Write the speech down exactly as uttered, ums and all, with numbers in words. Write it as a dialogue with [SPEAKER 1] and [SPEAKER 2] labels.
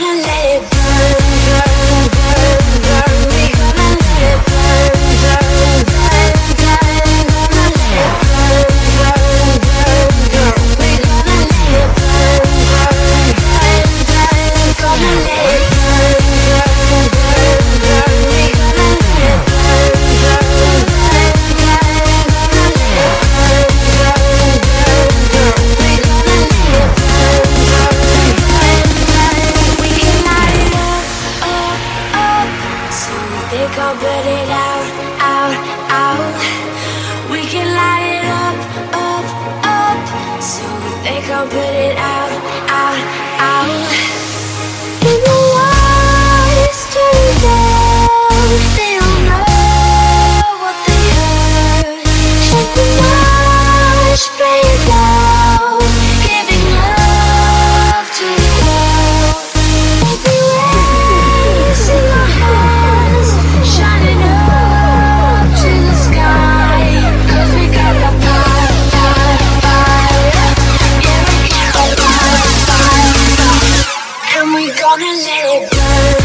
[SPEAKER 1] gonna let it burn, burn, burn, burn. We gonna let it burn, burn, burn, burn. Gonna let it burn, burn, burn, burn. We gonna let it burn, burn, burn, burn. Gonna let it burn, burn, burn, burn. We gonna let it burn, burn, burn, burn. Gonna let it burn, burn, burn, burn. We gonna let it burn, burn, burn, burn. We can light it up, up, up. So they can't put it out, out, out. We can light it up, up, up. So they can't put it out, out, out. When the lights turn down, they don't know what they heard. Shut the lights, spray it down, giving love to the world. Everywhere, see your hands shining up to the sky. 'Cause we got the fire, fire, fire. Yeah, we got the fire, fire, fire. And we gonna let it burn.